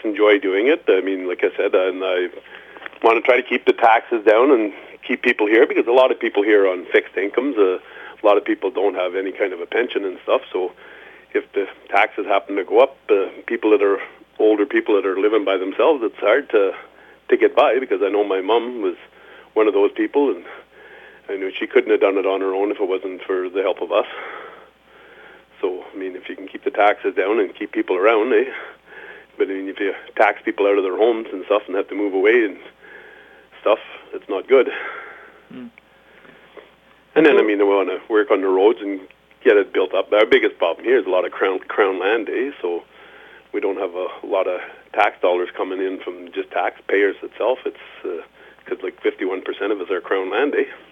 enjoy doing it. I mean, like I said, and I want to try to keep the taxes down and keep people here, because a lot of people here on fixed incomes. A lot of people don't have any kind of a pension and stuff. So if the taxes happen to go up, people that are older, people that are living by themselves, it's hard to get by, because I know my mum was one of those people, and I knew she couldn't have done it on her own if it wasn't for the help of us. So, I mean, if you can keep the taxes down and keep people around, but I mean, if you tax people out of their homes and stuff and have to move away and stuff, it's not good. Mm. And then, I mean, we want to work on the roads and get it built up. Our biggest problem here is a lot of crown land, so we don't have a lot of tax dollars coming in from just taxpayers itself. It's because like 51% of us are crown land,